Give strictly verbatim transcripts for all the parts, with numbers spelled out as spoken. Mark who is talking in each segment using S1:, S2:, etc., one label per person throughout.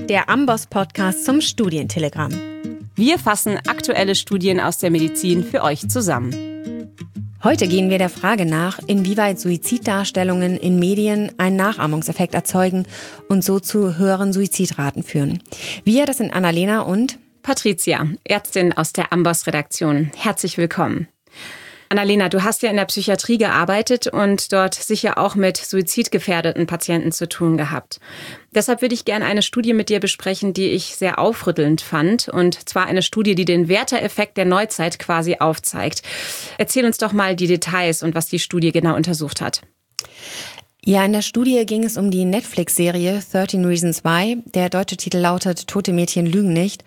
S1: der Amboss-Podcast zum Studientelegramm.
S2: Wir fassen aktuelle Studien aus der Medizin für euch zusammen.
S1: Heute gehen wir der Frage nach, inwieweit Suiziddarstellungen in Medien einen Nachahmungseffekt erzeugen und so zu höheren Suizidraten führen. Wir, das sind Annalena und
S2: Patricia, Ärztin aus der Amboss-Redaktion. Herzlich willkommen. Annalena, du hast ja in der Psychiatrie gearbeitet und dort sicher auch mit suizidgefährdeten Patienten zu tun gehabt. Deshalb würde ich gerne eine Studie mit dir besprechen, die ich sehr aufrüttelnd fand. Und zwar eine Studie, die den Werther-Effekt der Neuzeit quasi aufzeigt. Erzähl uns doch mal die Details und was die Studie genau untersucht hat.
S1: Ja, in der Studie ging es um die Netflix-Serie thirteen Reasons Why. Der deutsche Titel lautet Tote Mädchen lügen nicht.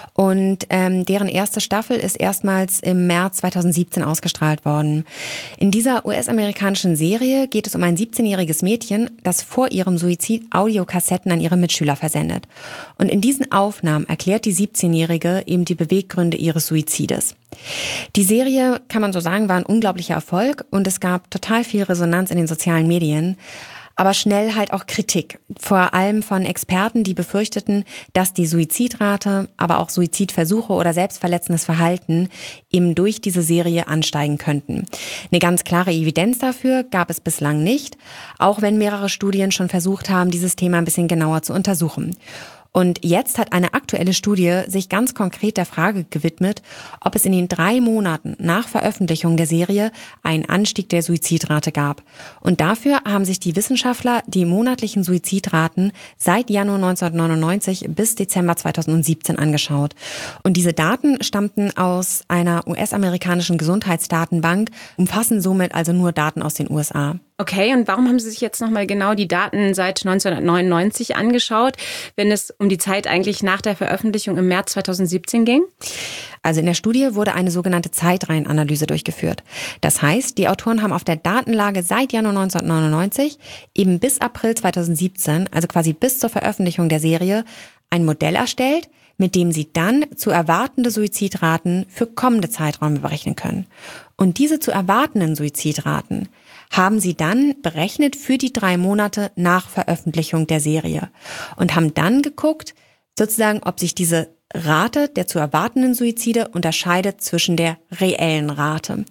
S1: Und ähm, deren erste Staffel ist erstmals im März zweitausendsiebzehn ausgestrahlt worden. In dieser U S-amerikanischen Serie geht es um ein siebzehnjähriges Mädchen, das vor ihrem Suizid Audiokassetten an ihre Mitschüler versendet. Und in diesen Aufnahmen erklärt die siebzehnjährige eben die Beweggründe ihres Suizides. Die Serie, kann man so sagen, war ein unglaublicher Erfolg und es gab total viel Resonanz in den sozialen Medien, aber schnell halt auch Kritik, vor allem von Experten, die befürchteten, dass die Suizidrate, aber auch Suizidversuche oder selbstverletzendes Verhalten eben durch diese Serie ansteigen könnten. Eine ganz klare Evidenz dafür gab es bislang nicht, auch wenn mehrere Studien schon versucht haben, dieses Thema ein bisschen genauer zu untersuchen. Und jetzt hat eine aktuelle Studie sich ganz konkret der Frage gewidmet, ob es in den drei Monaten nach Veröffentlichung der Serie einen Anstieg der Suizidrate gab. Und dafür haben sich die Wissenschaftler die monatlichen Suizidraten seit Januar neunzehnhundertneunundneunzig bis Dezember zweitausendsiebzehn angeschaut. Und diese Daten stammten aus einer U S-amerikanischen Gesundheitsdatenbank, umfassen somit also nur Daten aus den U S A.
S2: Okay, und warum haben Sie sich jetzt nochmal genau die Daten seit neunzehnhundertneunundneunzig angeschaut, wenn es um die Zeit eigentlich nach der Veröffentlichung im März zweitausendsiebzehn ging?
S1: Also in der Studie wurde eine sogenannte Zeitreihenanalyse durchgeführt. Das heißt, die Autoren haben auf der Datenlage seit Januar neunzehnhundertneunundneunzig eben bis April zweitausendsiebzehn, also quasi bis zur Veröffentlichung der Serie, ein Modell erstellt, mit dem sie dann zu erwartende Suizidraten für kommende Zeiträume berechnen können. Und diese zu erwartenden Suizidraten haben sie dann berechnet für die drei Monate nach Veröffentlichung der Serie und haben dann geguckt, sozusagen, ob sich diese Rate der zu erwartenden Suizide unterscheidet zwischen der reellen Rate.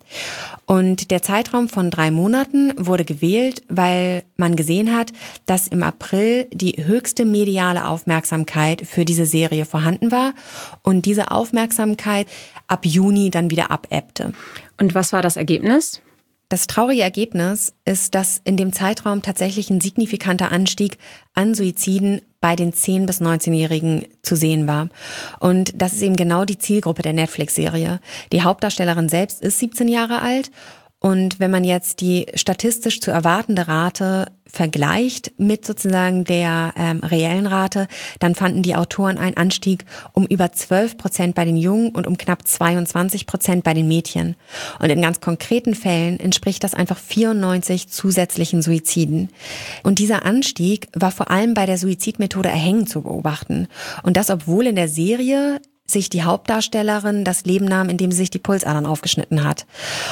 S1: Und der Zeitraum von drei Monaten wurde gewählt, weil man gesehen hat, dass im April die höchste mediale Aufmerksamkeit für diese Serie vorhanden war und diese Aufmerksamkeit ab Juni dann wieder abebbte.
S2: Und was war das Ergebnis?
S1: Das traurige Ergebnis ist, dass in dem Zeitraum tatsächlich ein signifikanter Anstieg an Suiziden bei den zehn- bis neunzehnjährigen zu sehen war. Und das ist eben genau die Zielgruppe der Netflix-Serie. Die Hauptdarstellerin selbst ist siebzehn Jahre alt. Und wenn man jetzt die statistisch zu erwartende Rate vergleicht mit sozusagen der ähm, reellen Rate, dann fanden die Autoren einen Anstieg um über zwölf Prozent bei den Jungen und um knapp zweiundzwanzig Prozent bei den Mädchen. Und in ganz konkreten Fällen entspricht das einfach vierundneunzig zusätzlichen Suiziden. Und dieser Anstieg war vor allem bei der Suizidmethode Erhängen zu beobachten. Und das, obwohl in der Serie sich die Hauptdarstellerin das Leben nahm, indem sie sich die Pulsadern aufgeschnitten hat.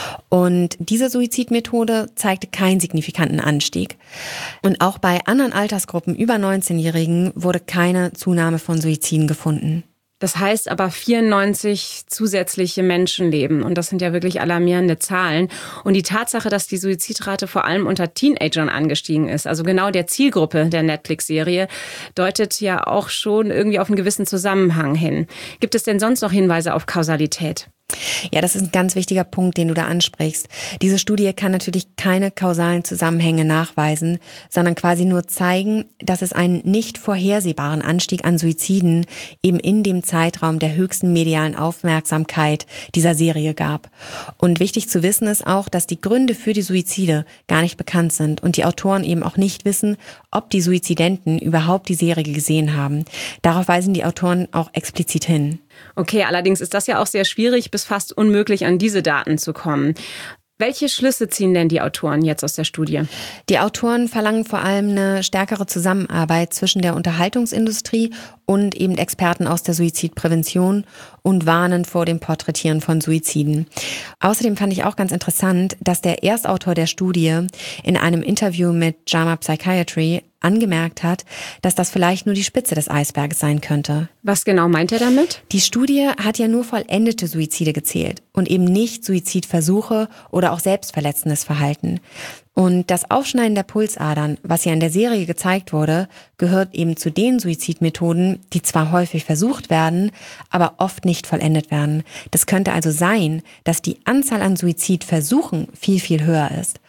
S1: Und diese Suizidmethode zeigte keinen signifikanten Anstieg. Und auch bei anderen Altersgruppen über neunzehnjährigen wurde keine Zunahme von Suiziden gefunden.
S2: Das heißt aber vierundneunzig zusätzliche Menschenleben. Und das sind ja wirklich alarmierende Zahlen. Und die Tatsache, dass die Suizidrate vor allem unter Teenagern angestiegen ist, also genau der Zielgruppe der Netflix-Serie, deutet ja auch schon irgendwie auf einen gewissen Zusammenhang hin. Gibt es denn sonst noch Hinweise auf Kausalität?
S1: Ja, das ist ein ganz wichtiger Punkt, den du da ansprichst. Diese Studie kann natürlich keine kausalen Zusammenhänge nachweisen, sondern quasi nur zeigen, dass es einen nicht vorhersehbaren Anstieg an Suiziden eben in dem Zeitraum der höchsten medialen Aufmerksamkeit dieser Serie gab. Und wichtig zu wissen ist auch, dass die Gründe für die Suizide gar nicht bekannt sind und die Autoren eben auch nicht wissen, ob die Suizidenten überhaupt die Serie gesehen haben. Darauf weisen die Autoren auch explizit hin.
S2: Okay, allerdings ist das ja auch sehr schwierig bis fast unmöglich, an diese Daten zu kommen. Welche Schlüsse ziehen denn die Autoren jetzt aus der Studie?
S1: Die Autoren verlangen vor allem eine stärkere Zusammenarbeit zwischen der Unterhaltungsindustrie und eben Experten aus der Suizidprävention und warnen vor dem Porträtieren von Suiziden. Außerdem fand ich auch ganz interessant, dass der Erstautor der Studie in einem Interview mit JAMA Psychiatry angemerkt hat, dass das vielleicht nur die Spitze des Eisberges sein könnte.
S2: Was genau meint er damit?
S1: Die Studie hat ja nur vollendete Suizide gezählt und eben nicht Suizidversuche oder auch selbstverletzendes Verhalten. Und das Aufschneiden der Pulsadern, was ja in der Serie gezeigt wurde, gehört eben zu den Suizidmethoden, die zwar häufig versucht werden, aber oft nicht vollendet werden. Das könnte also sein, dass die Anzahl an Suizidversuchen viel, viel höher ist.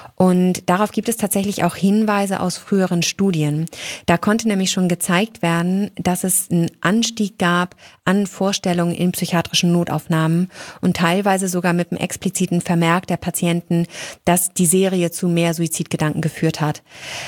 S1: Und darauf gibt es tatsächlich auch Hinweise aus früheren Studien. Da konnte nämlich schon gezeigt werden, dass es einen Anstieg gab an Vorstellungen in psychiatrischen Notaufnahmen und teilweise sogar mit einem expliziten Vermerk der Patienten, dass die Serie zu mehr Suizidgedanken geführt hat.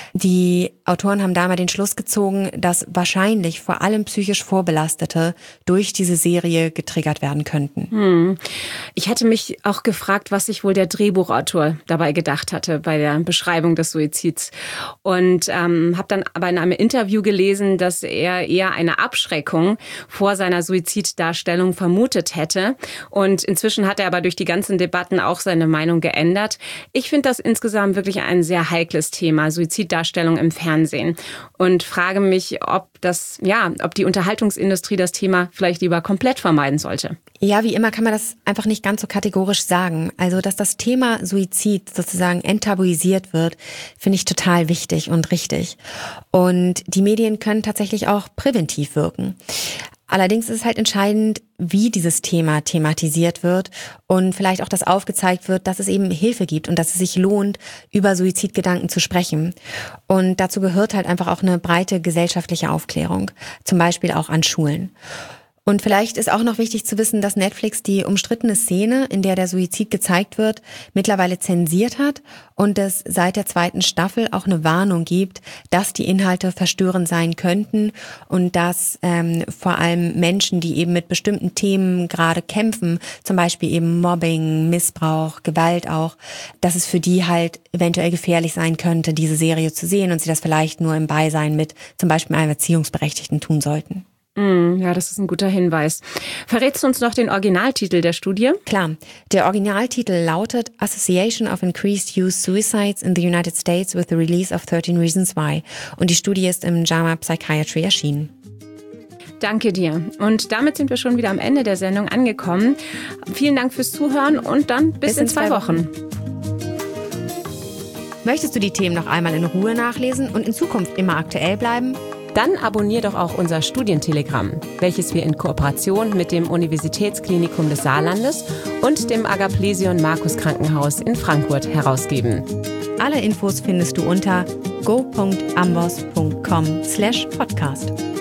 S1: Die Autoren haben da mal den Schluss gezogen, dass wahrscheinlich vor allem psychisch Vorbelastete durch diese Serie getriggert werden könnten.
S2: Hm. Ich hatte mich auch gefragt, was sich wohl der Drehbuchautor dabei gedacht hatte bei der Beschreibung des Suizids. Und ähm, habe dann aber in einem Interview gelesen, dass er eher eine Abschreckung vor seiner Suiziddarstellung vermutet hätte. Und inzwischen hat er aber durch die ganzen Debatten auch seine Meinung geändert. Ich finde das insgesamt wirklich ein sehr heikles Thema, Suiziddarstellung im Fernsehen. Und frage mich, ob das, ja, ob die Unterhaltungsindustrie das Thema vielleicht lieber komplett vermeiden sollte.
S1: Ja, wie immer kann man das einfach nicht ganz so kategorisch sagen. Also, dass das Thema Suizid sozusagen enttabuisiert wird, finde ich total wichtig und richtig. Und die Medien können tatsächlich auch präventiv wirken. Allerdings ist es halt entscheidend, wie dieses Thema thematisiert wird und vielleicht auch, dass aufgezeigt wird, dass es eben Hilfe gibt und dass es sich lohnt, über Suizidgedanken zu sprechen. Und dazu gehört halt einfach auch eine breite gesellschaftliche Aufklärung, zum Beispiel auch an Schulen. Und vielleicht ist auch noch wichtig zu wissen, dass Netflix die umstrittene Szene, in der der Suizid gezeigt wird, mittlerweile zensiert hat und es seit der zweiten Staffel auch eine Warnung gibt, dass die Inhalte verstörend sein könnten und dass ähm, vor allem Menschen, die eben mit bestimmten Themen gerade kämpfen, zum Beispiel eben Mobbing, Missbrauch, Gewalt auch, dass es für die halt eventuell gefährlich sein könnte, diese Serie zu sehen und sie das vielleicht nur im Beisein mit zum Beispiel einem Erziehungsberechtigten tun sollten.
S2: Ja, das ist ein guter Hinweis. Verrätst du uns noch den Originaltitel der Studie?
S1: Klar. Der Originaltitel lautet Association of Increased Youth Suicides in the United States with the Release of thirteen Reasons Why. Und die Studie ist im J A M A Psychiatry erschienen.
S2: Danke dir. Und damit sind wir schon wieder am Ende der Sendung angekommen. Vielen Dank fürs Zuhören und dann bis, bis in, in zwei, zwei Wochen. Wochen.
S1: Möchtest du die Themen noch einmal in Ruhe nachlesen und in Zukunft immer aktuell bleiben?
S2: Dann abonnier doch auch unser Studientelegramm, welches wir in Kooperation mit dem Universitätsklinikum des Saarlandes und dem Agaplesion Markus Krankenhaus in Frankfurt herausgeben.
S1: Alle Infos findest du unter go punkt ambos punkt com slash podcast.